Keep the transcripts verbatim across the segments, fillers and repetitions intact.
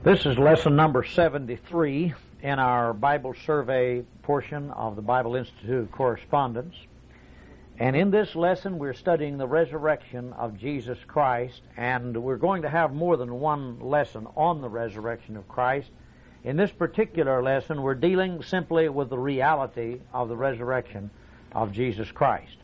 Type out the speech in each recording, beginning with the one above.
This is lesson number seventy-three in our Bible survey portion of the Bible Institute Correspondence. And in this lesson we're studying the resurrection of Jesus Christ, and we're going to have more than one lesson on the resurrection of Christ. In this particular lesson we're dealing simply with the reality of the resurrection of Jesus Christ.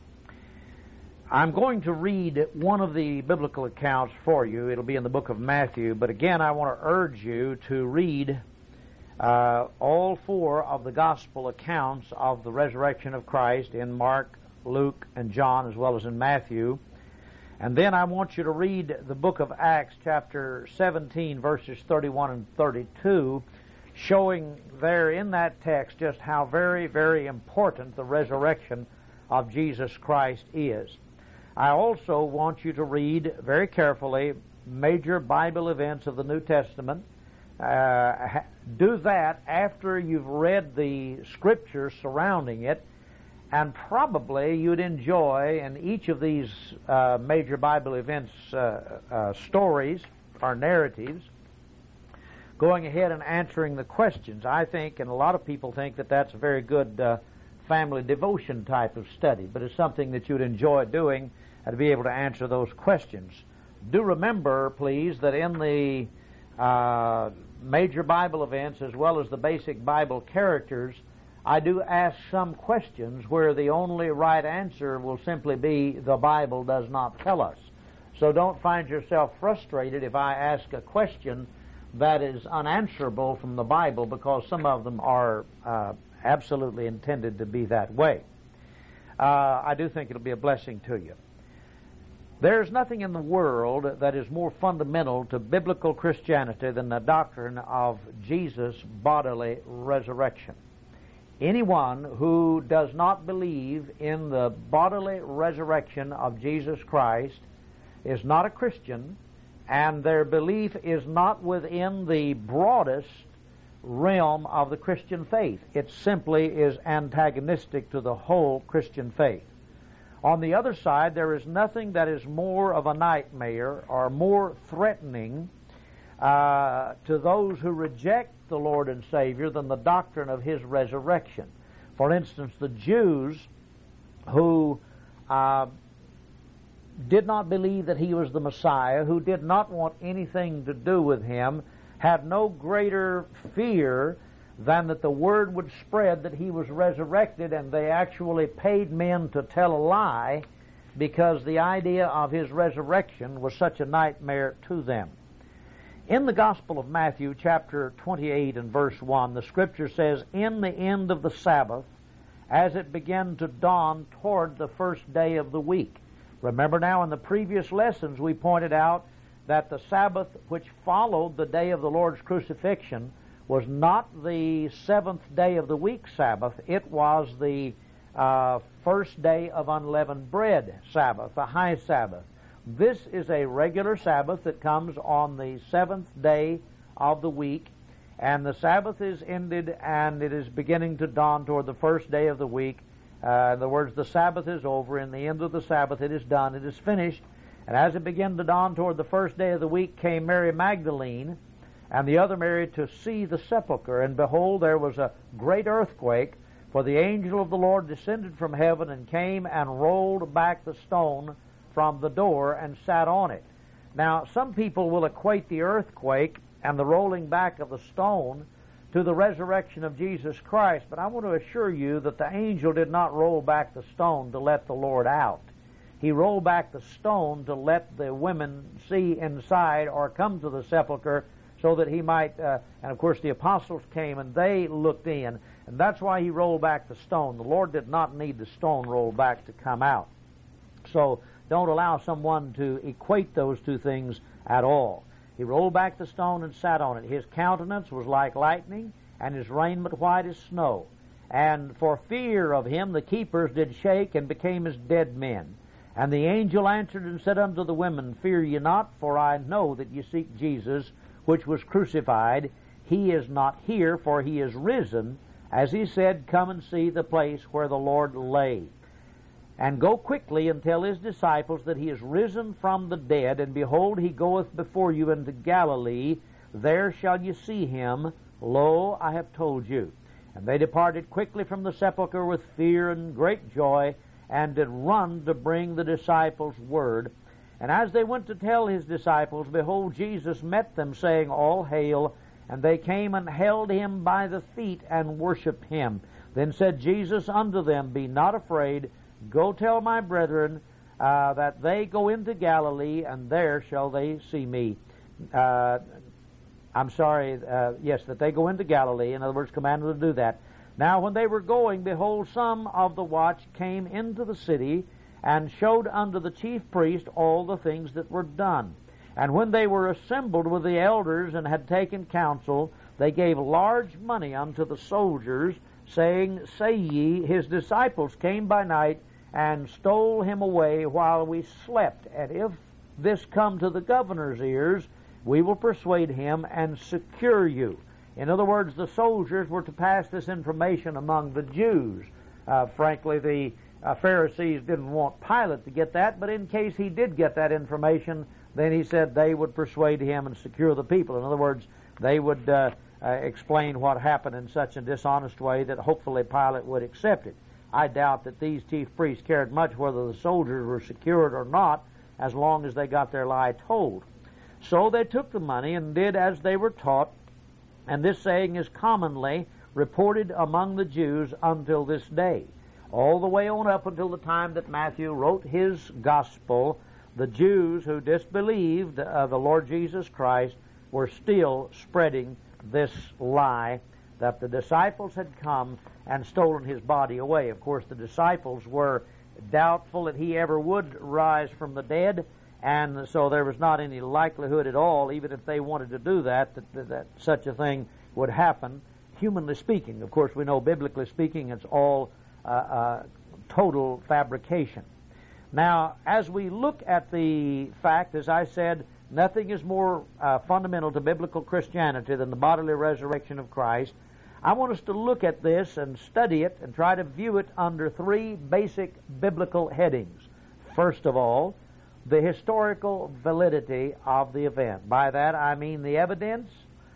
I'm going to read one of the biblical accounts for you. It'll be in the book of Matthew, but again I want to urge you to read uh, all four of the gospel accounts of the resurrection of Christ in Mark, Luke, and John, as well as in Matthew. And then I want you to read the book of Acts, chapter seventeen, verses thirty-one and thirty-two, showing there in that text just how very, very important the resurrection of Jesus Christ is. I also want you to read very carefully major Bible events of the New Testament. Uh, do that after you've read the scriptures surrounding it, and probably you'd enjoy in each of these uh, major Bible events uh, uh, stories or narratives going ahead and answering the questions. I think, and a lot of people think, that that's a very good uh, family devotion type of study, but it's something that you'd enjoy doing and to be able to answer those questions. Do remember, please, that in the uh, major Bible events as well as the basic Bible characters, I do ask some questions where the only right answer will simply be, the Bible does not tell us. So don't find yourself frustrated if I ask a question that is unanswerable from the Bible, because some of them are uh, absolutely intended to be that way. Uh, I do think it'll be a blessing to you. There's nothing in the world that is more fundamental to biblical Christianity than the doctrine of Jesus' bodily resurrection. Anyone who does not believe in the bodily resurrection of Jesus Christ is not a Christian, and their belief is not within the broadest realm of the Christian faith. It simply is antagonistic to the whole Christian faith. On the other side, there is nothing that is more of a nightmare or more threatening uh, to those who reject the Lord and Savior than the doctrine of His resurrection. For instance, the Jews who uh, did not believe that He was the Messiah, who did not want anything to do with Him, had no greater fear than that the word would spread that He was resurrected, and they actually paid men to tell a lie because the idea of His resurrection was such a nightmare to them. In the Gospel of Matthew, chapter twenty-eight and verse one, the Scripture says, "In the end of the Sabbath, as it began to dawn toward the first day of the week." Remember now, in the previous lessons we pointed out that the Sabbath which followed the day of the Lord's crucifixion was not the seventh day of the week Sabbath. It was the uh, first day of unleavened bread Sabbath, the high Sabbath. This is a regular Sabbath that comes on the seventh day of the week, and the Sabbath is ended and it is beginning to dawn toward the first day of the week. Uh, in other words, the Sabbath is over. In the end of the Sabbath it is done, it is finished. And as it began to dawn toward the first day of the week came Mary Magdalene and the other Mary to see the sepulchre. And behold, there was a great earthquake, for the angel of the Lord descended from heaven and came and rolled back the stone from the door and sat on it. Now, some people will equate the earthquake and the rolling back of the stone to the resurrection of Jesus Christ, but I want to assure you that the angel did not roll back the stone to let the Lord out. He rolled back the stone to let the women see inside or come to the sepulchre so that he might, uh, and of course the apostles came and they looked in, and that's why he rolled back the stone. The Lord did not need the stone rolled back to come out. So don't allow someone to equate those two things at all. He rolled back the stone and sat on it. His countenance was like lightning, and his raiment white as snow. And for fear of him the keepers did shake and became as dead men. And the angel answered and said unto the women, Fear ye not, for I know that ye seek Jesus, which was crucified. He is not here, for he is risen. As he said, Come and see the place where the Lord lay. And go quickly and tell his disciples that he is risen from the dead, and behold, he goeth before you into Galilee. there shall you see him. Lo, I have told you. And they departed quickly from the sepulchre with fear and great joy, and did run to bring the disciples word. And as they went to tell his disciples, behold, Jesus met them, saying, All hail. And they came and held him by the feet and worshipped him. Then said Jesus unto them, Be not afraid. Go tell my brethren uh, that they go into Galilee, and there shall they see me. Uh, I'm sorry, uh, yes, that they go into Galilee. In other words, commanded to do that. Now when they were going, behold, some of the watch came into the city, and showed unto the chief priest all the things that were done. And when they were assembled with the elders, and had taken counsel, they gave large money unto the soldiers, saying, Say ye, his disciples came by night, and stole him away while we slept. And if this come to the governor's ears, we will persuade him and secure you. In other words, the soldiers were to pass this information among the Jews. Uh, frankly, the uh, Pharisees didn't want Pilate to get that, but in case he did get that information, then he said they would persuade him and secure the people. In other words, they would uh, uh, explain what happened in such a dishonest way that hopefully Pilate would accept it. I doubt that these chief priests cared much whether the soldiers were secured or not, as long as they got their lie told. So they took the money and did as they were taught, and this saying is commonly reported among the Jews until this day. All the way on up until the time that Matthew wrote his gospel, the Jews who disbelieved uh, the Lord Jesus Christ were still spreading this lie that the disciples had come and stolen his body away. Of course, the disciples were doubtful that he ever would rise from the dead, and so there was not any likelihood at all, even if they wanted to do that, that, that, that such a thing would happen, humanly speaking. Of course, we know biblically speaking it's all uh, uh, total fabrication. Now, as we look at the fact, as I said, nothing is more uh, fundamental to biblical Christianity than the bodily resurrection of Christ. I want us to look at this and study it and try to view it under three basic biblical headings. First of all, the historical validity of the event. By that I mean the evidence,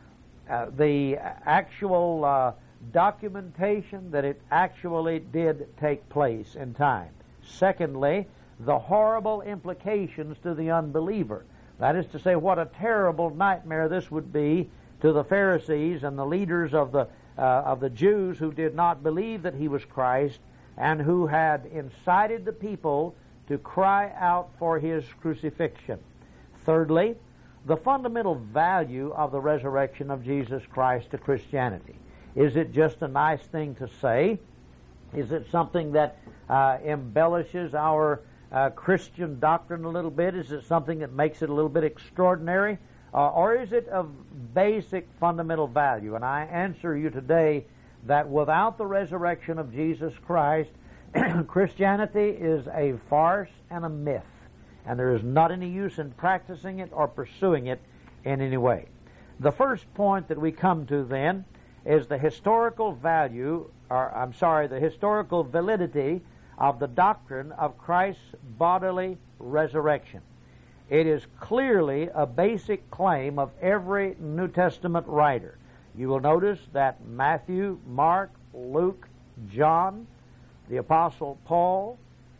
uh, the actual uh, documentation that it actually did take place in time. Secondly, the horrible implications to the unbeliever. That is to say, what a terrible nightmare this would be to the Pharisees and the leaders of the uh, of the Jews who did not believe that he was Christ and who had incited the people to cry out for his crucifixion. Thirdly, the fundamental value of the resurrection of Jesus Christ to Christianity. Is it just a nice thing to say? Is it something that uh, embellishes our uh, Christian doctrine a little bit? Is it something that makes it a little bit extraordinary? Uh, or is it of basic fundamental value? And I answer you today that without the resurrection of Jesus Christ, Christianity is a farce and a myth, and there is not any use in practicing it or pursuing it in any way. The first point that we come to then is the historical value, or I'm sorry, the historical validity of the doctrine of Christ's bodily resurrection. It is clearly a basic claim of every New Testament writer. You will notice that Matthew, Mark, Luke, John, the Apostle Paul,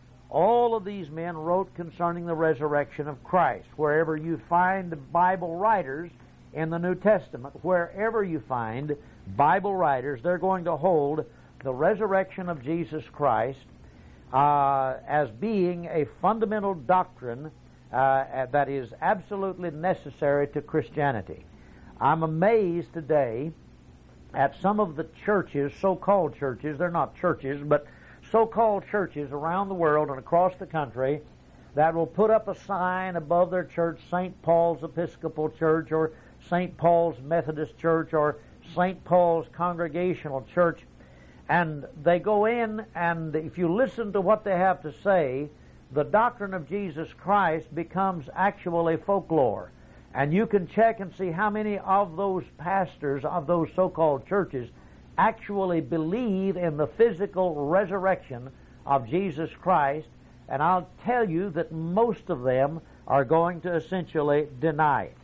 all of these men wrote concerning the resurrection of Christ. Wherever you find Bible writers in the New Testament, wherever you find Bible writers, they're going to hold the resurrection of Jesus Christ uh, as being a fundamental doctrine uh, that is absolutely necessary to Christianity. I'm amazed today at some of the churches, so-called churches, they're not churches, but so-called churches around the world and across the country that will put up a sign above their church, Saint Paul's Episcopal Church or Saint Paul's Methodist Church or Saint Paul's Congregational Church, and they go in, and if you listen to what they have to say, the doctrine of Jesus Christ becomes actually folklore. And you can check and see how many of those pastors of those so-called churches actually believe in the physical resurrection of Jesus Christ, and I'll tell you that most of them are going to essentially deny it.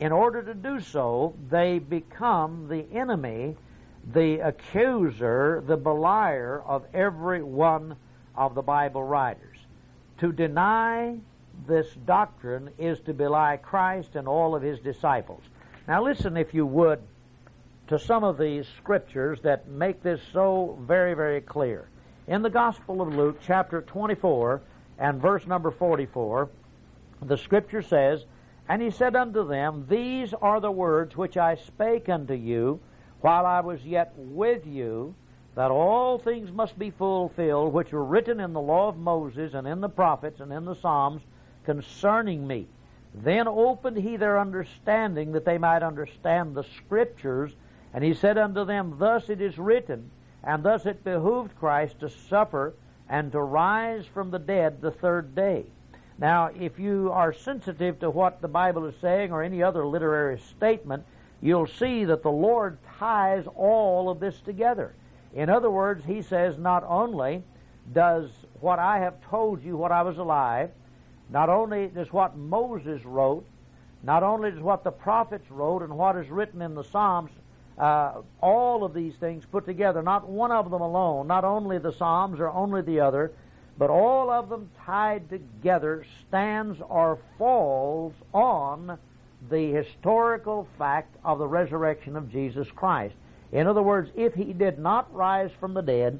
in order to do so, they become the enemy, the accuser, the belier of every one of the Bible writers. To deny this doctrine is to belie Christ and all of his disciples. Now listen, if you would, to some of these scriptures that make this so very, very clear. In the Gospel of Luke, chapter twenty-four, and verse number forty-four, the scripture says, "And he said unto them, These are the words which I spake unto you while I was yet with you, that all things must be fulfilled which were written in the law of Moses and in the prophets and in the Psalms concerning me. Then opened he their understanding, that they might understand the Scriptures. And he said unto them, Thus it is written, and thus it behooved Christ to suffer and to rise from the dead the third day." Now, if you are sensitive to what the Bible is saying or any other literary statement, you'll see that the Lord ties all of this together. In other words, he says, not only does what I have told you when I was alive, not only does what Moses wrote, not only does what the prophets wrote and what is written in the Psalms, uh, all of these things put together, not one of them alone, not only the Psalms or only the other, but all of them tied together stands or falls on the historical fact of the resurrection of Jesus Christ. In other words, if he did not rise from the dead,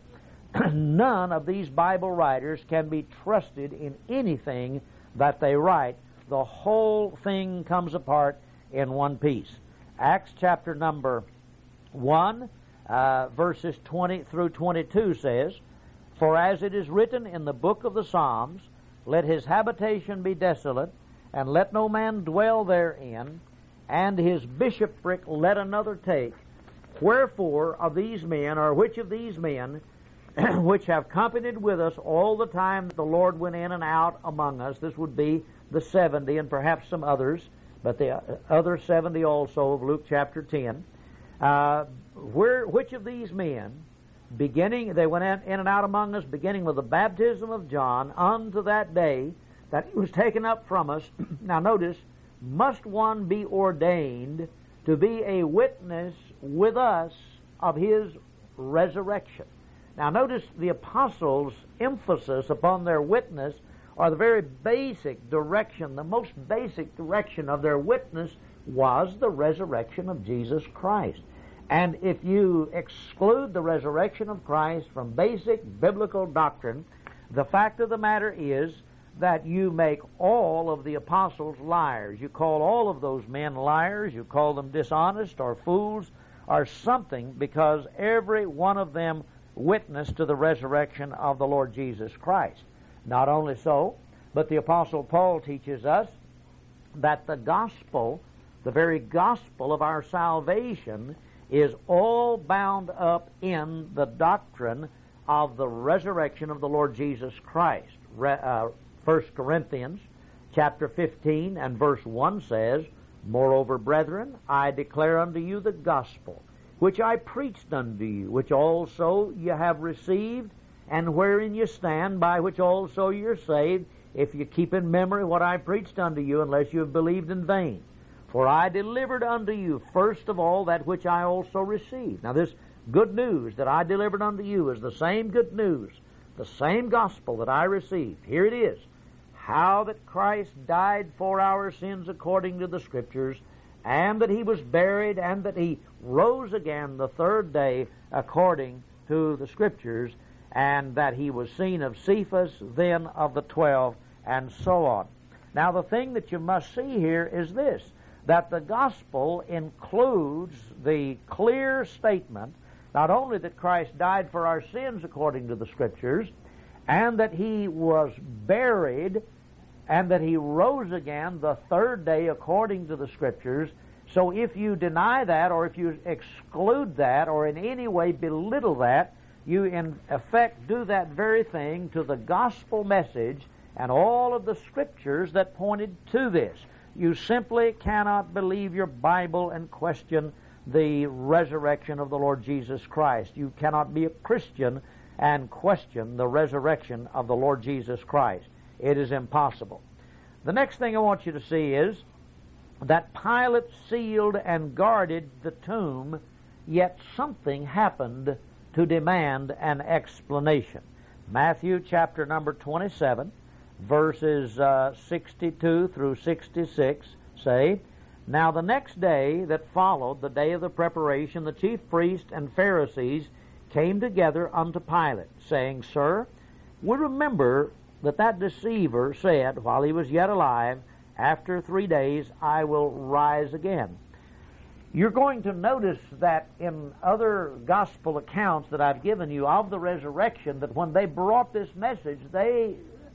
none of these Bible writers can be trusted in anything that they write. The whole thing comes apart in one piece. Acts chapter number one, uh, verses twenty through twenty-two says, "For as it is written in the book of the Psalms, let his habitation be desolate, and let no man dwell therein, and his bishopric let another take. Wherefore of these men, or which of these men, which have companied with us all the time that the Lord went in and out among us," this would be the seventy and perhaps some others, but the other seventy also of Luke chapter ten, uh, where, which of these men, beginning, they went in and out among us, beginning with the baptism of John, unto that day that he was taken up from us. Now notice, must one be ordained to be a witness with us of his resurrection. Now notice the apostles' emphasis upon their witness, or the very basic direction, the most basic direction of their witness was the resurrection of Jesus Christ. And if you exclude the resurrection of Christ from basic biblical doctrine, the fact of the matter is that you make all of the apostles liars. You call all of those men liars, you call them dishonest or fools or something, because every one of them witnessed to the resurrection of the Lord Jesus Christ. Not only so, but the Apostle Paul teaches us that the gospel, the very gospel of our salvation, is all bound up in the doctrine of the resurrection of the Lord Jesus Christ. Re, uh, First Corinthians chapter fifteen and verse one says, "Moreover, brethren, I declare unto you the gospel, which I preached unto you, which also ye have received, and wherein ye stand, by which also ye are saved, if ye keep in memory what I preached unto you, unless you have believed in vain. For I delivered unto you first of all that which I also received." Now this good news that I delivered unto you is the same good news, the same gospel that I received. Here it is. How that Christ died for our sins according to the Scriptures, and that he was buried, and that he rose again the third day according to the Scriptures, and that he was seen of Cephas, then of the twelve, and so on. Now the thing that you must see here is this, that the gospel includes the clear statement, not only that Christ died for our sins according to the Scriptures, and that he was buried, and that he rose again the third day according to the Scriptures. So if you deny that, or if you exclude that, or in any way belittle that, you in effect do that very thing to the gospel message and all of the Scriptures that pointed to this. You simply cannot believe your Bible and question the resurrection of the Lord Jesus Christ. You cannot be a Christian and question the resurrection of the Lord Jesus Christ. It is impossible. The next thing I want you to see is that Pilate sealed and guarded the tomb, yet something happened to demand an explanation. Matthew chapter number twenty-seven, verses uh, sixty-two through sixty-six say, Now the next day that followed, the day of the preparation, the chief priests and Pharisees came together unto Pilate, saying, Sir, we remember that that deceiver said, while he was yet alive, After three days I will rise again. You're going to notice that in other gospel accounts that I've given you of the resurrection, that when they brought this message, they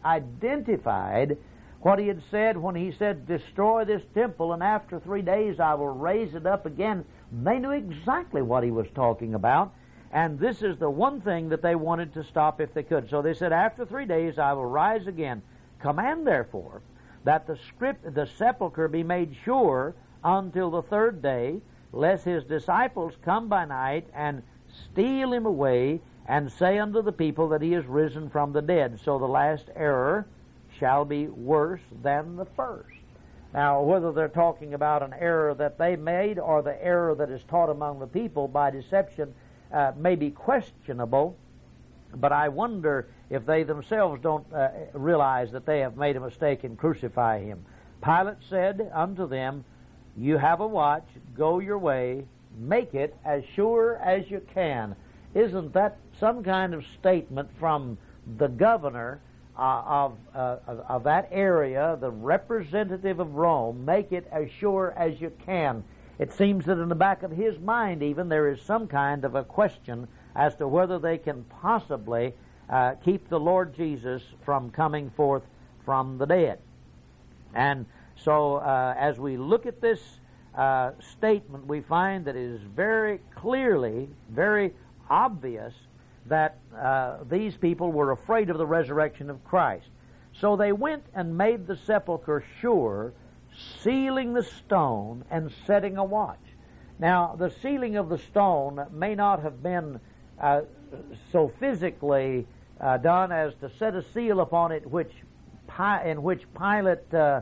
identified what he had said when he said, Destroy this temple, and after three days I will raise it up again. They knew exactly what he was talking about, and this is the one thing that they wanted to stop if they could. So they said, After three days I will rise again. Command, therefore, that the script, the sepulchre be made sure until the third day, lest his disciples come by night and steal him away, and say unto the people that he is risen from the dead. So the last error shall be worse than the first. Now, whether they're talking about an error that they made or the error that is taught among the people by deception uh, may be questionable, but I wonder if they themselves don't uh, realize that they have made a mistake and crucify him. Pilate said unto them, You have a watch, go your way, make it as sure as you can. Isn't that some kind of statement from the governor uh, of, uh, of, of that area, the representative of Rome? Make it as sure as you can. It seems that in the back of his mind even there is some kind of a question as to whether they can possibly uh, keep the Lord Jesus from coming forth from the dead. And so uh, as we look at this uh, statement, we find that it is very clearly, very obvious that uh, these people were afraid of the resurrection of Christ. So they went and made the sepulchre sure, sealing the stone and setting a watch. Now, the sealing of the stone may not have been uh, so physically uh, done as to set a seal upon it, which in which Pilate uh,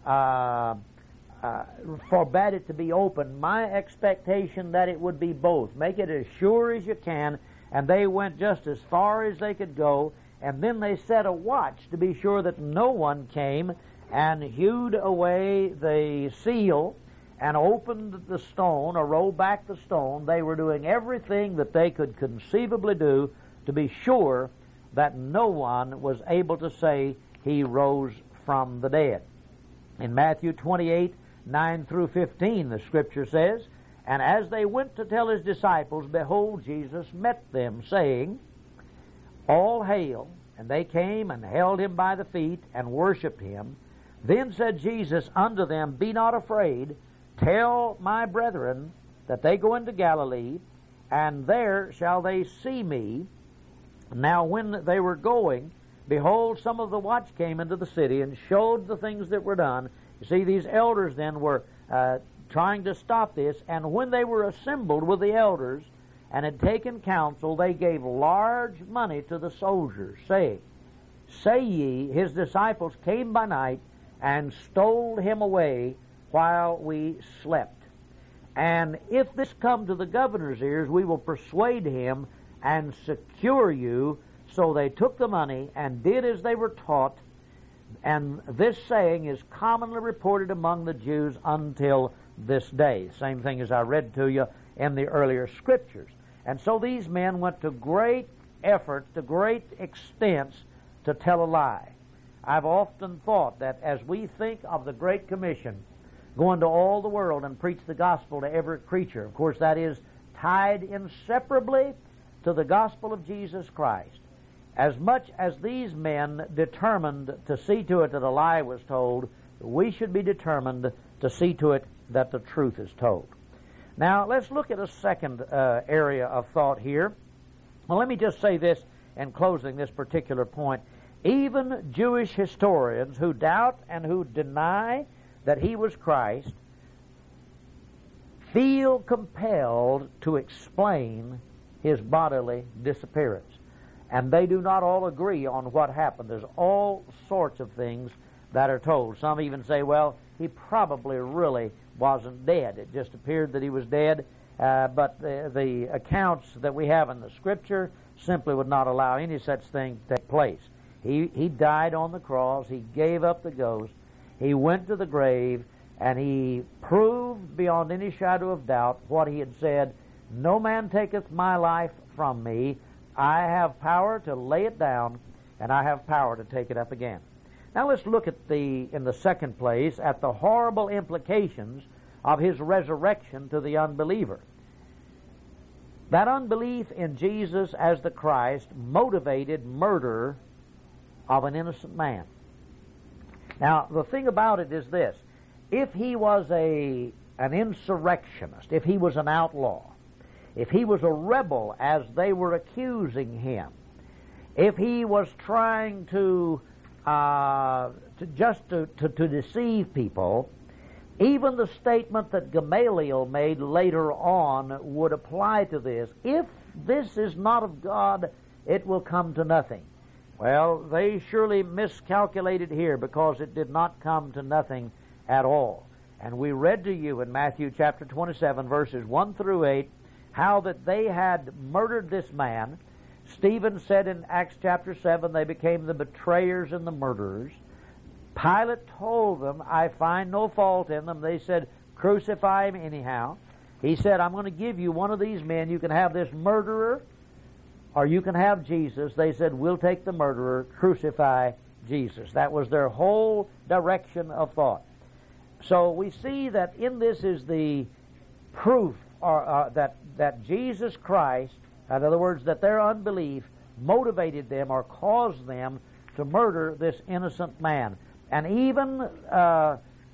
uh, uh, forbade it to be opened. My expectation that it would be both. Make it as sure as you can, and they went just as far as they could go, and then they set a watch to be sure that no one came and hewed away the seal and opened the stone or rolled back the stone. They were doing everything that they could conceivably do to be sure that no one was able to say he rose from the dead. In Matthew twenty-eight, nine through fifteen, the Scripture says, And as they went to tell his disciples, behold, Jesus met them, saying, All hail. And they came and held him by the feet and worshipped him. Then said Jesus unto them, Be not afraid. Tell my brethren that they go into Galilee, and there shall they see me. Now when they were going, behold, some of the watch came into the city and showed the things that were done. You see, these elders then were uh, trying to stop this, and when they were assembled with the elders and had taken counsel, they gave large money to the soldiers, saying, Say ye, his disciples came by night and stole him away while we slept. And if this come to the governor's ears, we will persuade him and secure you. So they took the money and did as they were taught. And this saying is commonly reported among the Jews until this day. Same thing as I read to you in the earlier Scriptures. And so these men went to great efforts, to great extents, to tell a lie. I've often thought that as we think of the Great Commission, going to all the world and preach the gospel to every creature, of course that is tied inseparably to the gospel of Jesus Christ. As much as these men determined to see to it that a lie was told, we should be determined to see to it that the truth is told. Now, let's look at a second uh, area of thought here. Well, let me just say this in closing this particular point. Even Jewish historians who doubt and who deny that he was Christ feel compelled to explain his bodily disappearance. And they do not all agree on what happened. There's all sorts of things that are told. Some even say, well, he probably really wasn't dead. It just appeared that he was dead, uh, but the, the accounts that we have in the Scripture simply would not allow any such thing to take place. He, he died on the cross. He gave up the ghost. He went to the grave, and he proved beyond any shadow of doubt what he had said, "No man taketh my life from me. I have power to lay it down, and I have power to take it up again." Now let's look at the, in the second place, at the horrible implications of his resurrection to the unbeliever. That unbelief in Jesus as the Christ motivated murder of an innocent man. Now, the thing about it is this. If he was a an insurrectionist, if he was an outlaw, if he was a rebel as they were accusing him, if he was trying to, uh, to just to, to, to deceive people, even the statement that Gamaliel made later on would apply to this. If this is not of God, it will come to nothing. Well, they surely miscalculated here, because it did not come to nothing at all. And we read to you in Matthew chapter twenty-seven, verses one through eight, how that they had murdered this man. Stephen said in Acts chapter seven, they became the betrayers and the murderers. Pilate told them, "I find no fault in them." They said, "Crucify him anyhow." He said, "I'm going to give you one of these men. You can have this murderer, or you can have Jesus." They said, "We'll take the murderer, crucify Jesus." That was their whole direction of thought. So we see that in this is the proof or, uh, that, that Jesus Christ, in other words, that their unbelief motivated them or caused them to murder this innocent man. And even uh,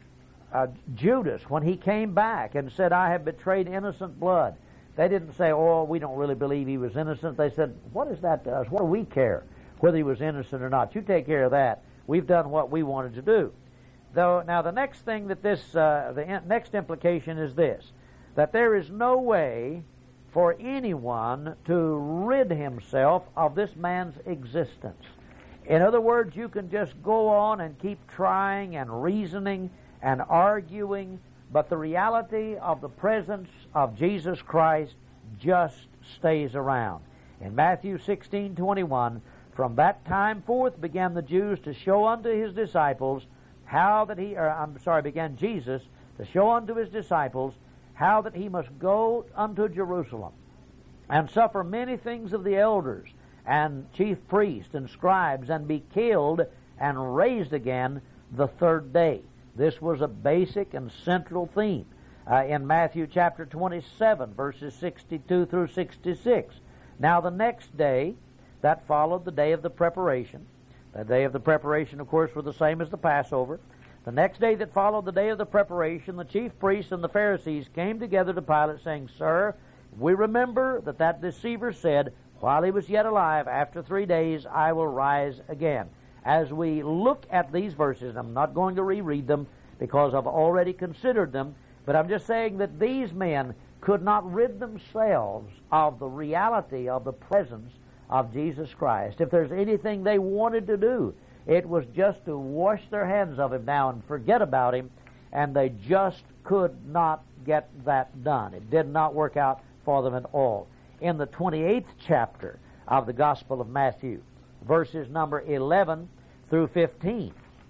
uh, Judas, when he came back and said, "I have betrayed innocent blood," they didn't say, "Oh, we don't really believe he was innocent." They said, "What is that to us? What do we care whether he was innocent or not? You take care of that. We've done what we wanted to do." Though, now, the next thing that this, uh, the in- next implication is this, that there is no way for anyone to rid himself of this man's existence. In other words, you can just go on and keep trying and reasoning and arguing, but the reality of the presence of Jesus Christ just stays around. In Matthew sixteen twenty-one, "From that time forth began the Jews to show unto his disciples how that he, or I'm sorry, began Jesus to show unto his disciples how that he must go unto Jerusalem and suffer many things of the elders and chief priests and scribes, and be killed and raised again the third day." This was a basic and central theme uh, in Matthew chapter twenty-seven, verses sixty-two through sixty-six. Now the next day, that followed the day of the preparation. The day of the preparation, of course, was the same as the Passover. The next day that followed the day of the preparation, the chief priests and the Pharisees came together to Pilate, saying, "Sir, we remember that that deceiver said, while he was yet alive, after three days I will rise again." As we look at these verses, I'm not going to reread them because I've already considered them, but I'm just saying that these men could not rid themselves of the reality of the presence of Jesus Christ. If there's anything they wanted to do, it was just to wash their hands of him now and forget about him, and they just could not get that done. It did not work out for them at all. In the twenty-eighth chapter of the Gospel of Matthew, verses number eleven through fifteen,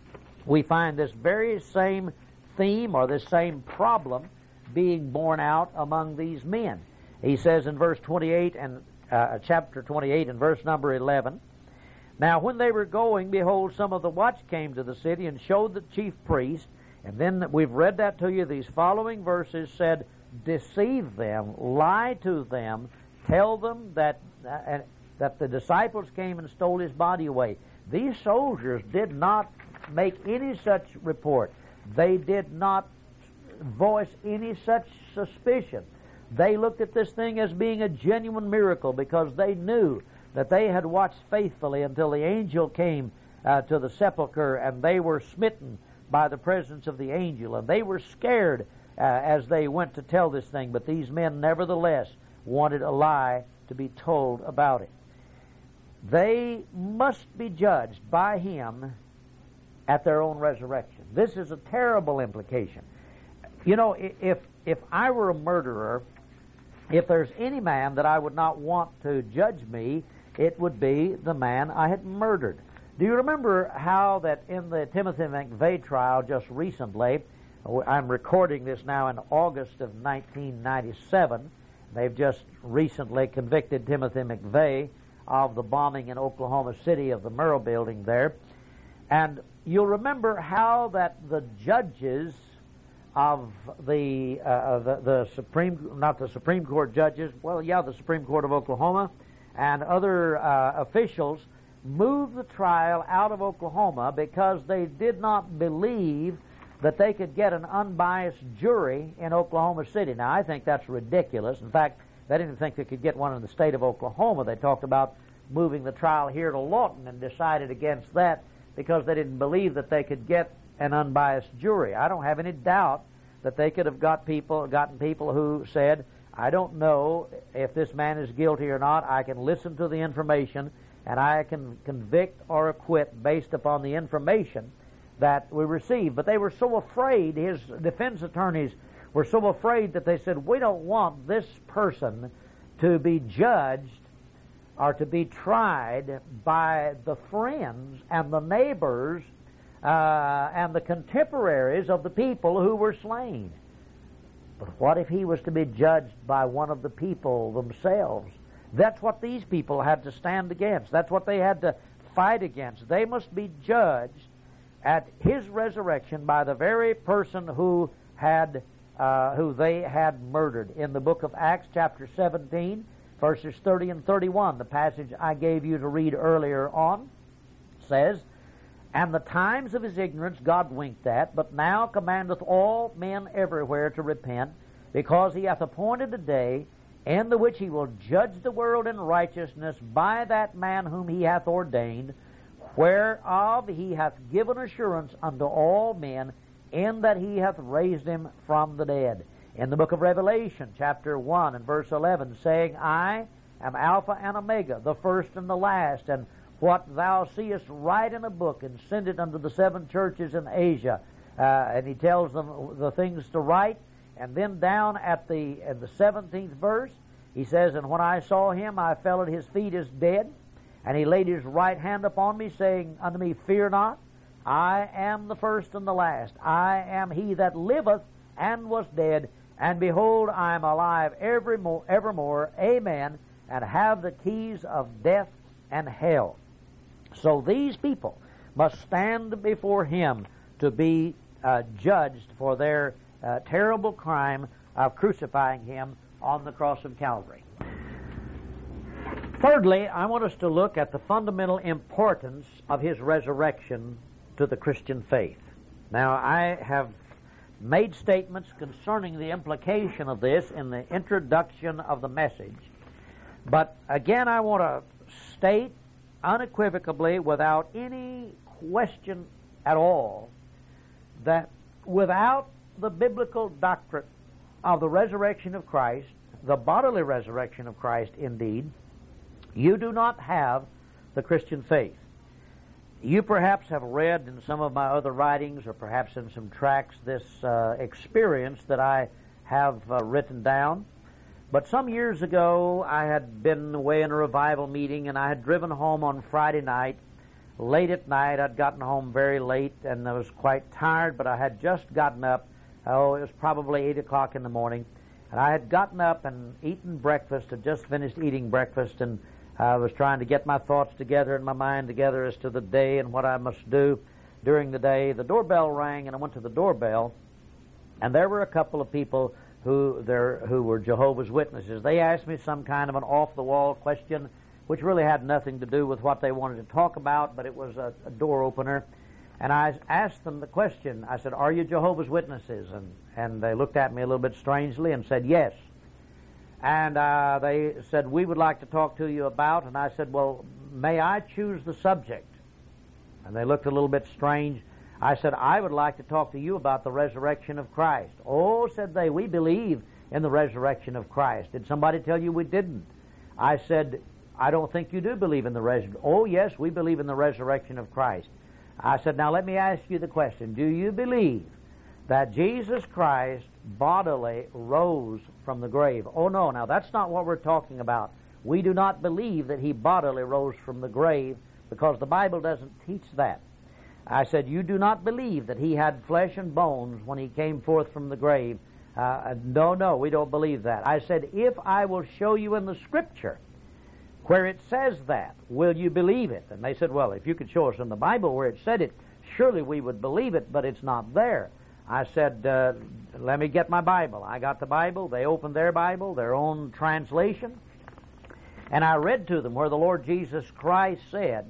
we find this very same theme or this same problem being borne out among these men. He says in verse twenty-eight and uh, chapter twenty-eight and verse number eleven, "Now when they were going, behold, some of the watch came to the city and showed the chief priest." And then we've read that to you. These following verses said, "Deceive them, lie to them, tell them that uh, that the disciples came and stole his body away." These soldiers did not make any such report. They did not voice any such suspicion. They looked at this thing as being a genuine miracle because they knew that they had watched faithfully until the angel came uh, to the sepulchre, and they were smitten by the presence of the angel, and they were scared uh, as they went to tell this thing, but these men nevertheless wanted a lie to be told about it. They must be judged by him at their own resurrection. This is a terrible implication. You know, if if I were a murderer, if there's any man that I would not want to judge me, it would be the man I had murdered. Do you remember how that in the Timothy McVeigh trial just recently, I'm recording this now in August of nineteen ninety-seven, they've just recently convicted Timothy McVeigh of the bombing in Oklahoma City of the Murrah building there. And you'll remember how that the judges of the, uh, the the Supreme, not the Supreme Court judges, well, yeah, the Supreme Court of Oklahoma and other uh, officials moved the trial out of Oklahoma because they did not believe that they could get an unbiased jury in Oklahoma City. Now, I think that's ridiculous. In fact, they didn't think they could get one in the state of Oklahoma. They talked about moving the trial here to Lawton and decided against that because they didn't believe that they could get an unbiased jury. I don't have any doubt that they could have got people, gotten people who said, I don't know if this man is guilty or not. I can listen to the information and I can convict or acquit based upon the information that we received. But they were so afraid, his defense attorneys were so afraid that they said, we don't want this person to be judged or to be tried by the friends and the neighbors uh, and the contemporaries of the people who were slain. But what if he was to be judged by one of the people themselves? That's what these people had to stand against. That's what they had to fight against. They must be judged at his resurrection by the very person who had uh, who they had murdered. In the book of Acts, chapter seventeen, verses thirty and thirty-one, the passage I gave you to read earlier on, says, And the times of his ignorance God winked at, but now commandeth all men everywhere to repent, because he hath appointed a day in the which he will judge the world in righteousness by that man whom he hath ordained, whereof he hath given assurance unto all men, in that he hath raised him from the dead. In the book of Revelation, chapter one and verse eleven, saying, I am Alpha and Omega, the first and the last, and what thou seest write in a book, and send it unto the seven churches in Asia. Uh, and he tells them the things to write. And then down at the, at the seventeenth verse, he says, And when I saw him, I fell at his feet as dead. And he laid his right hand upon me, saying unto me, Fear not, I am the first and the last. I am he that liveth and was dead, and behold, I am alive evermore, evermore, amen, and have the keys of death and hell. So these people must stand before him to be uh, judged for their uh, terrible crime of crucifying him on the cross of Calvary. Thirdly, I want us to look at the fundamental importance of his resurrection to the Christian faith. Now, I have made statements concerning the implication of this in the introduction of the message, but again I want to state unequivocally, without any question at all, that without the biblical doctrine of the resurrection of Christ, the bodily resurrection of Christ indeed, you do not have the Christian faith. You perhaps have read in some of my other writings, or perhaps in some tracts, this uh, experience that I have uh, written down. But some years ago, I had been away in a revival meeting, and I had driven home on Friday night. Late at night, I'd gotten home very late, and I was quite tired, but I had just gotten up. Oh, it was probably eight o'clock in the morning. And I had gotten up and eaten breakfast, had just finished eating breakfast, and I was trying to get my thoughts together and my mind together as to the day and what I must do during the day. The doorbell rang, and I went to the doorbell, and there were a couple of people who there who were Jehovah's Witnesses. They asked me some kind of an off-the-wall question, which really had nothing to do with what they wanted to talk about, but it was a, a door opener. And I asked them the question. I said, "Are you Jehovah's Witnesses?" And, and they looked at me a little bit strangely and said, "Yes." And uh, they said, "We would like to talk to you about," and I said, "Well, may I choose the subject?" And they looked a little bit strange. I said, "I would like to talk to you about the resurrection of Christ." "Oh," said they, "we believe in the resurrection of Christ." "Did somebody tell you we didn't?" I said, "I don't think you do believe in the resurrection." "Oh, yes, we believe in the resurrection of Christ." I said, now let me ask you the question. Do you believe that Jesus Christ bodily rose from the grave? Oh, no. Now, that's not what we're talking about. We do not believe that he bodily rose from the grave because the Bible doesn't teach that. I said, you do not believe that he had flesh and bones when he came forth from the grave. Uh, no, no, we don't believe that. I said, if I will show you in the Scripture where it says that, will you believe it? And they said, well, if you could show us in the Bible where it said it, surely we would believe it, but it's not there. I said, uh, let me get my Bible. I got the Bible. They opened their Bible, their own translation, and I read to them where the Lord Jesus Christ said,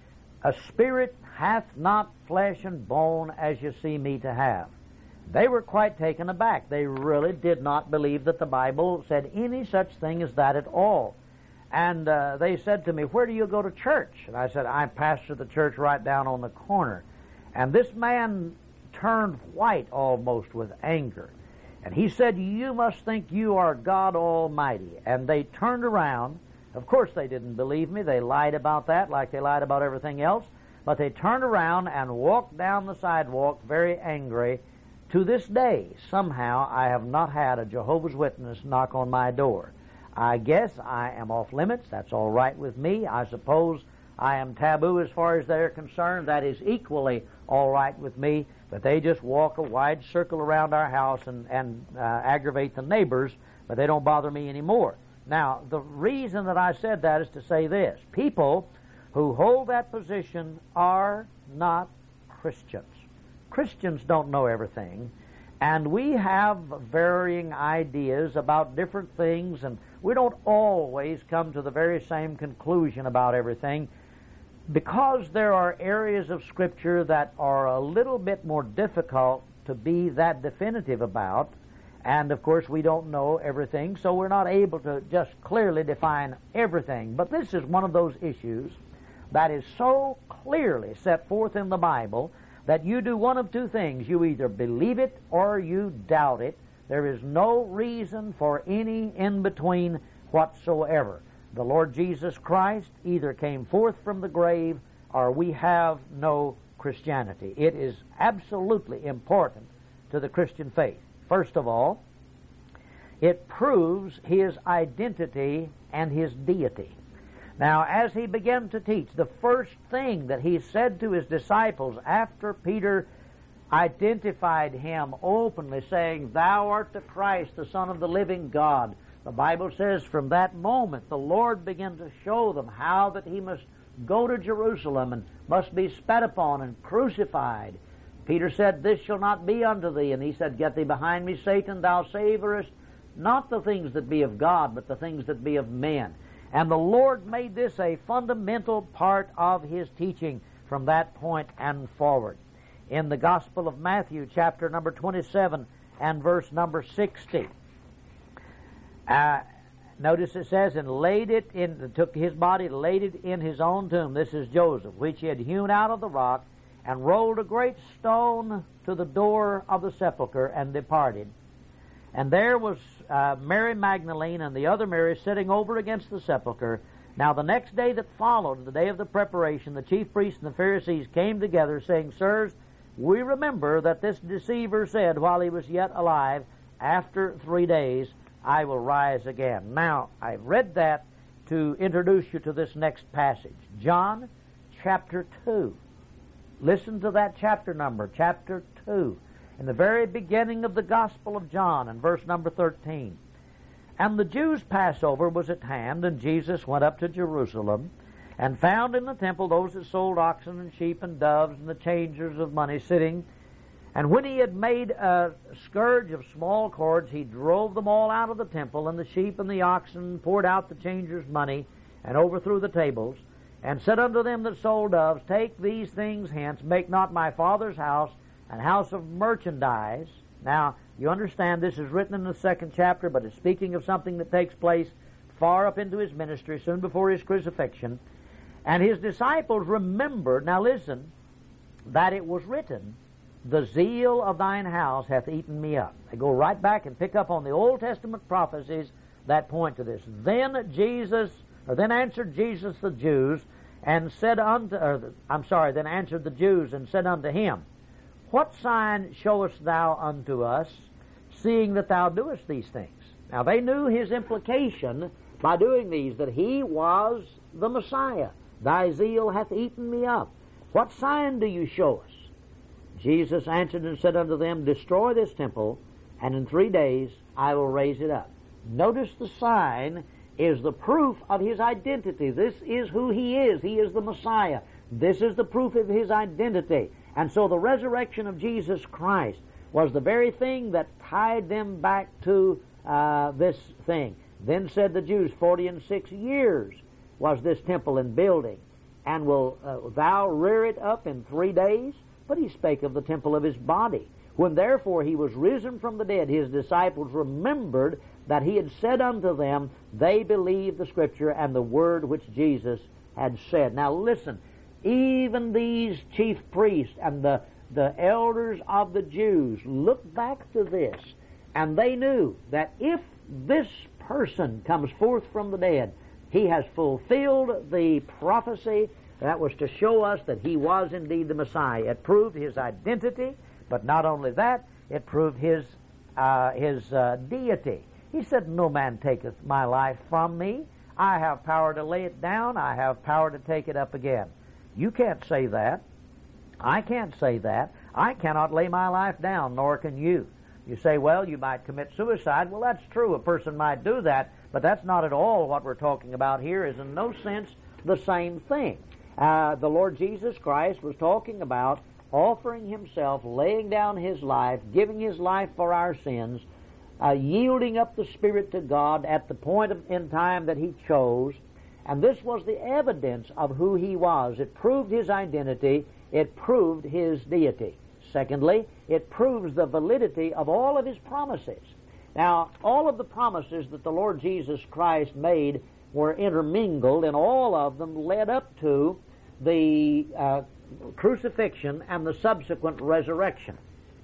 a spirit hath not flesh and bone as you see me to have. They were quite taken aback. They really did not believe that the Bible said any such thing as that at all. And uh, they said to me, where do you go to church? And I said, I pastor the church right down on the corner. And this man turned white almost with anger. And he said, you must think you are God Almighty. And they turned around. Of course, they didn't believe me. They lied about that like they lied about everything else. But they turned around and walked down the sidewalk very angry. To this day, somehow, I have not had a Jehovah's Witness knock on my door. I guess I am off limits. That's all right with me. I suppose I am taboo as far as they're concerned. That is equally all right with me. But they just walk a wide circle around our house and, and uh, aggravate the neighbors, but they don't bother me anymore. Now, the reason that I said that is to say this. People who hold that position are not Christians. Christians don't know everything, and we have varying ideas about different things, and we don't always come to the very same conclusion about everything because there are areas of Scripture that are a little bit more difficult to be that definitive about. And, of course, we don't know everything, so we're not able to just clearly define everything. But this is one of those issues that is so clearly set forth in the Bible that you do one of two things. You either believe it or you doubt it. There is no reason for any in-between whatsoever. The Lord Jesus Christ either came forth from the grave or we have no Christianity. It is absolutely important to the Christian faith. First of all, it proves his identity and his deity. Now, as he began to teach, the first thing that he said to his disciples after Peter identified him openly, saying, "Thou art the Christ, the Son of the living God," the Bible says from that moment the Lord began to show them how that he must go to Jerusalem and must be spat upon and crucified. Peter said, "This shall not be unto thee." And he said, "Get thee behind me, Satan, thou savorest not the things that be of God, but the things that be of men." And the Lord made this a fundamental part of his teaching from that point and forward. In the Gospel of Matthew, chapter number twenty-seven and verse number sixty, uh, notice it says, "And laid it in, took his body, laid it in his own tomb." This is Joseph, "which he had hewn out of the rock, and rolled a great stone to the door of the sepulchre, and departed. And there was uh, Mary Magdalene and the other Mary sitting over against the sepulchre. Now the next day that followed, the day of the preparation, the chief priests and the Pharisees came together, saying, "Sirs, we remember that this deceiver said while he was yet alive, After three days I will rise again." Now, I read that to introduce you to this next passage. John chapter two. Listen to that chapter number, chapter two. In the very beginning of the Gospel of John, in verse number thirteen. "And the Jews' Passover was at hand, and Jesus went up to Jerusalem, and found in the temple those that sold oxen and sheep and doves, and the changers of money sitting. And when he had made a scourge of small cords, he drove them all out of the temple, and the sheep and the oxen, poured out the changers' money, and overthrew the tables, and said unto them that sold doves, Take these things hence, make not my Father's house an house of merchandise." Now, you understand this is written in the second chapter, but it's speaking of something that takes place far up into his ministry, soon before his crucifixion. And his disciples remembered, now listen, that it was written, "The zeal of thine house hath eaten me up." They go right back and pick up on the Old Testament prophecies that point to this. Then Jesus, or then answered Jesus the Jews, and said unto, or, I'm sorry, then answered the Jews and said unto him, What sign showest thou unto us, seeing that thou doest these things? Now they knew his implication by doing these, that he was the Messiah. Thy zeal hath eaten me up. What sign do you show us? Jesus answered and said unto them, Destroy this temple, and in three days I will raise it up. Notice the sign is the proof of his identity. This is who he is. He is the Messiah. This is the proof of his identity. And so the resurrection of Jesus Christ was the very thing that tied them back to uh, this thing. Then said the Jews, Forty and six years was this temple in building, and will uh, thou rear it up in three days? But he spake of the temple of his body. When therefore he was risen from the dead, his disciples remembered that he had said unto them, They believed the Scripture and the word which Jesus had said. Now listen, even these chief priests and the, the elders of the Jews looked back to this, and they knew that if this person comes forth from the dead, he has fulfilled the prophecy that was to show us that he was indeed the Messiah. It proved his identity, but not only that, it proved his uh, his uh, deity. He said, No man taketh my life from me. I have power to lay it down. I have power to take it up again. You can't say that. I can't say that. I cannot lay my life down, nor can you. You say, well, you might commit suicide. Well, that's true. A person might do that, but that's not at all what we're talking about here, is in no sense the same thing. Uh, the Lord Jesus Christ was talking about offering himself, laying down his life, giving his life for our sins, uh, yielding up the Spirit to God at the point of, in time that he chose. And this was the evidence of who he was. It proved his identity. It proved his deity. Secondly, it proves the validity of all of his promises. Now, all of the promises that the Lord Jesus Christ made were intermingled, and all of them led up to the uh, crucifixion and the subsequent resurrection.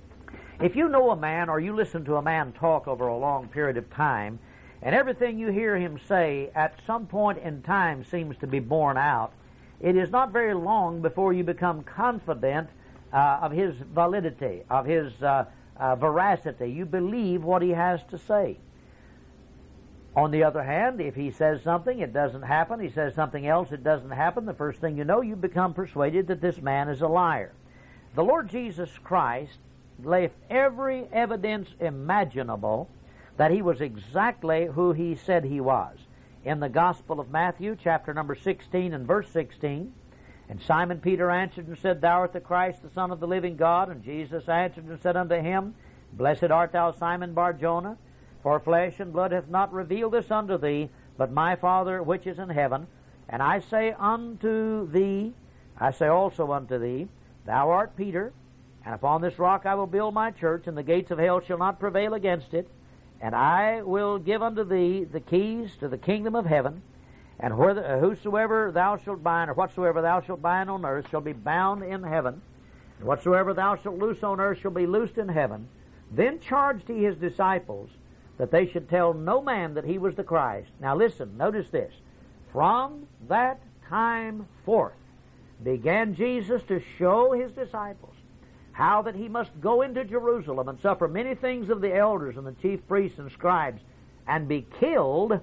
If you know a man, or you listen to a man talk over a long period of time, and everything you hear him say at some point in time seems to be borne out, it is not very long before you become confident uh, of his validity, of his uh, uh, veracity. You believe what he has to say. On the other hand, if he says something, it doesn't happen. He says something else, it doesn't happen. The first thing you know, you become persuaded that this man is a liar. The Lord Jesus Christ left every evidence imaginable that he was exactly who he said he was. In the Gospel of Matthew, chapter number sixteen and verse sixteen, And Simon Peter answered and said, Thou art the Christ, the Son of the living God. And Jesus answered and said unto him, Blessed art thou, Simon Bar-Jonah, for flesh and blood hath not revealed this unto thee, but my Father which is in heaven. And I say unto thee, I say also unto thee, Thou art Peter, and upon this rock I will build my church, and the gates of hell shall not prevail against it. And I will give unto thee the keys to the kingdom of heaven. And whether, whosoever thou shalt bind, or whatsoever thou shalt bind on earth, shall be bound in heaven. And whatsoever thou shalt loose on earth shall be loosed in heaven. Then charged he his disciples that they should tell no man that he was the Christ. Now listen, notice this. From that time forth began Jesus to show his disciples how that he must go into Jerusalem and suffer many things of the elders and the chief priests and scribes, and be killed,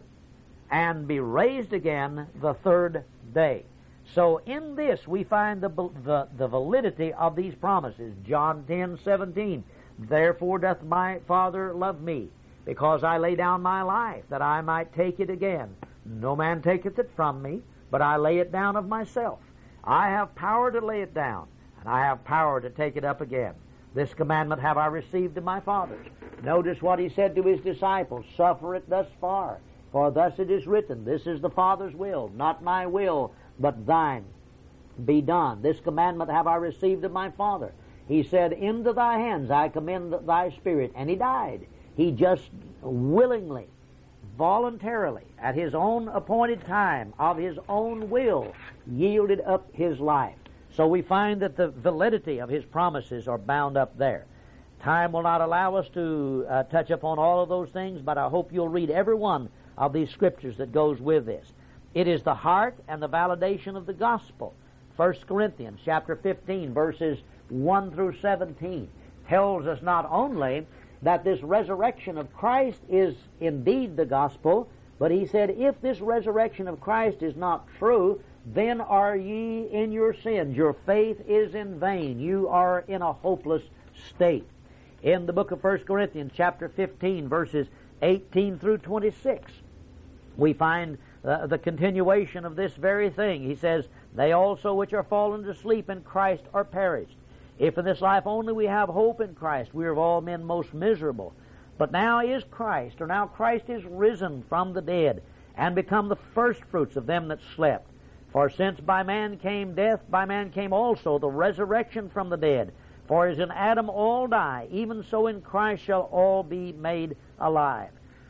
and be raised again the third day. So in this we find the, the, the validity of these promises. John ten seventeen, Therefore doth my Father love me, because I lay down my life, that I might take it again. No man taketh it from me, but I lay it down of myself. I have power to lay it down, and I have power to take it up again. This commandment have I received of my fathers. Notice what he said to his disciples, Suffer it thus far, for thus it is written, This is the Father's will, not my will, but thine be done. This commandment have I received of my Father. He said, Into thy hands I commend thy spirit, and he died. He just willingly, voluntarily, at his own appointed time, of his own will, yielded up his life. So we find that the validity of his promises are bound up there. Time will not allow us to uh, touch upon all of those things, but I hope you'll read every one of these scriptures that goes with this. It is the heart and the validation of the gospel. First Corinthians chapter fifteen, verses one through seventeen, tells us not only that this resurrection of Christ is indeed the gospel, but he said, if this resurrection of Christ is not true, then are ye in your sins. Your faith is in vain. You are in a hopeless state. In the book of First Corinthians chapter fifteen, verses eighteen through twenty-six, we find uh, the continuation of this very thing. He says, they also which are fallen to sleep in Christ are perished. If in this life only we have hope in Christ, we are of all men most miserable. But now is Christ, or now Christ is risen from the dead, and become the firstfruits of them that slept. For since by man came death, by man came also the resurrection from the dead. For as in Adam all die, even so in Christ shall all be made alive.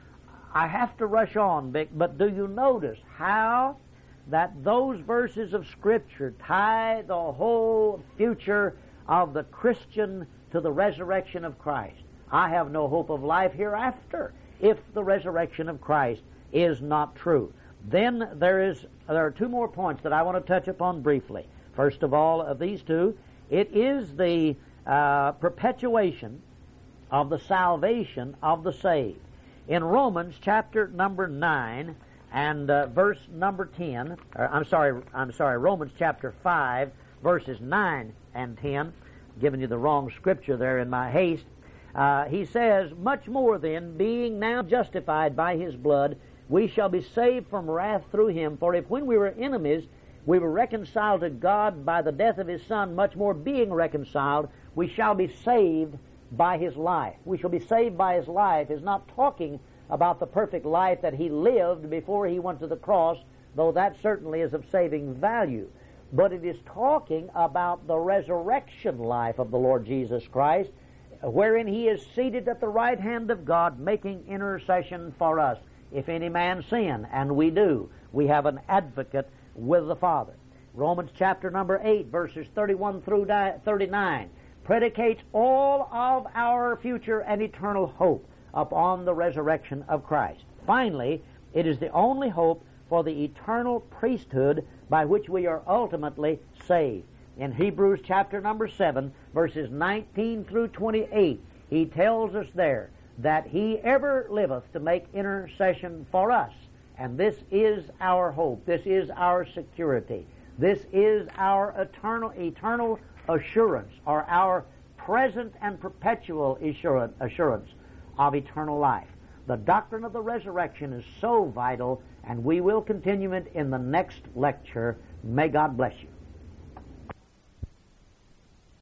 I have to rush on, but do you notice how that those verses of Scripture tie the whole future of the Christian to the resurrection of Christ? I have no hope of life hereafter if the resurrection of Christ is not true. Then there is there are two more points that I want to touch upon briefly. First of all, of these two, it is the uh, perpetuation of the salvation of the saved. In Romans chapter number nine and uh, verse number ten, or, I'm sorry, I'm sorry, Romans chapter five, verses nine and ten, giving you the wrong scripture there in my haste. Uh, he says, much more then, being now justified by his blood, we shall be saved from wrath through him. For if when we were enemies, we were reconciled to God by the death of his Son, much more being reconciled, we shall be saved by his life. We shall be saved by his life is not talking about the perfect life that he lived before he went to the cross, though that certainly is of saving value. But it is talking about the resurrection life of the Lord Jesus Christ, wherein he is seated at the right hand of God, making intercession for us. If any man sin, and we do, we have an advocate with the Father. Romans chapter number eight, verses thirty-one through thirty-nine, predicates all of our future and eternal hope upon the resurrection of Christ. Finally, it is the only hope for the eternal priesthood by which we are ultimately saved. In Hebrews chapter number seven, verses nineteen through twenty-eight, he tells us there that he ever liveth to make intercession for us. And this is our hope. This is our security. This is our eternal, eternal assurance, or our present and perpetual assurance of eternal life. The doctrine of the resurrection is so vital, and we will continue it in the next lecture. May God bless you.